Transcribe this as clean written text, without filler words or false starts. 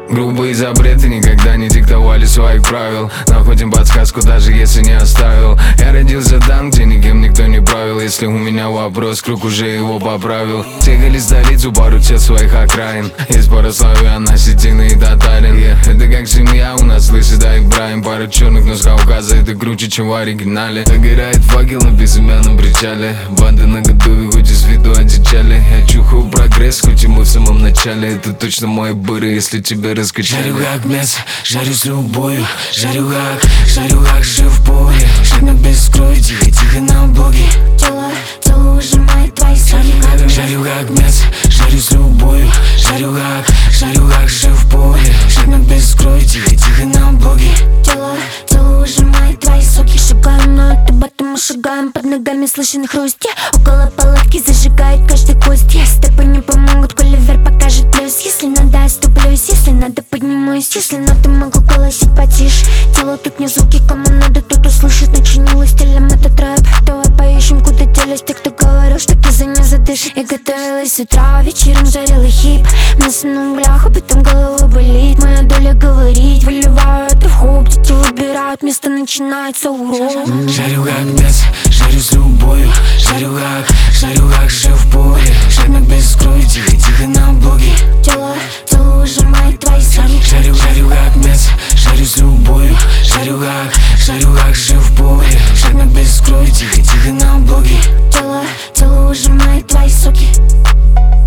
Грубые запреты никогда не диктовали своих правил. Находим подсказку, даже если не оставил. Я родился там, где никем никто не правил. Если у меня вопрос, круг уже его поправил. Съехали в столицу, пару тел своих окраин. Из Парославия на Сетины и Татарин. Это как семья у нас, слышит, да и Брайан. Пара черных, но с Кавказа это круче, чем в оригинале. Догорает факел на безымянном причале. Банды на готове, хоть из виду одичали. Я чухаю прогресс, хоть и мы в самом начале. Это точно мои быры, если тебя раскачали. Жарю как мясо, жарю с любовью. Жарю как же в поле. Жадно без крови, тихо на боги. Тело ужимает твои соки. Жарю как мясо, жарю с любовью. Жарю как же в поле. Жадно без крови, тихо на боги. Тело ужимает твои соки. Шагаем на эту бату, мы шагаем под ногами, слышен хрусти. Около палатки зажигает каждый куст. Степы не помогут, коли вверх покажет плюс. Если надо, оступлюсь, если надо, поднимусь. Если надо, могу голосить потише. Тело тут не звуки, кому надо, тот услышит. Начинилось стилем этот рэп. Давай поищем, куда делись те, кто говорил, что киза не задышит. Я готовилась с утра, вечером жарила хип. Мясо на углях, а потом голова болит. Моя доля говорить, выливаю это в хоп. Дети выбирают место, начинается урок. Жарю как мясо, жарю с любовью. Жарю как же в поле. Жадно без крови, тихо на боги. Тело